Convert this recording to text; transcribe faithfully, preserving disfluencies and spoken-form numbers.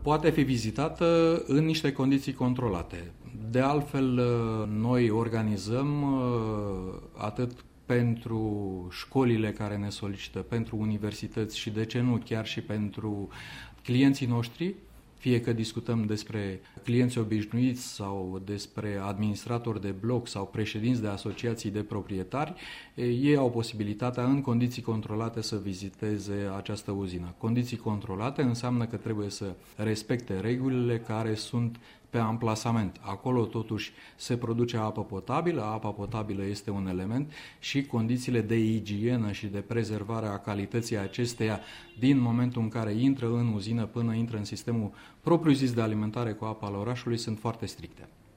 Poate fi vizitată în niște condiții controlate. De altfel, noi organizăm atât pentru școlile care ne solicită, pentru universități și, de ce nu, chiar și pentru clienții noștri, fie că discutăm despre clienți obișnuiți sau despre administratori de bloc sau președinți de asociații de proprietari, ei au posibilitatea în condiții controlate să viziteze această uzină. Condiții controlate înseamnă că trebuie să respecte regulile care sunt pe amplasament. Acolo totuși se produce apă potabilă, apa potabilă este un element și condițiile de igienă și de prezervare a calității acesteia din momentul în care intră în uzină până intră în sistemul propriu-zis de alimentare cu apa al orașului sunt foarte stricte.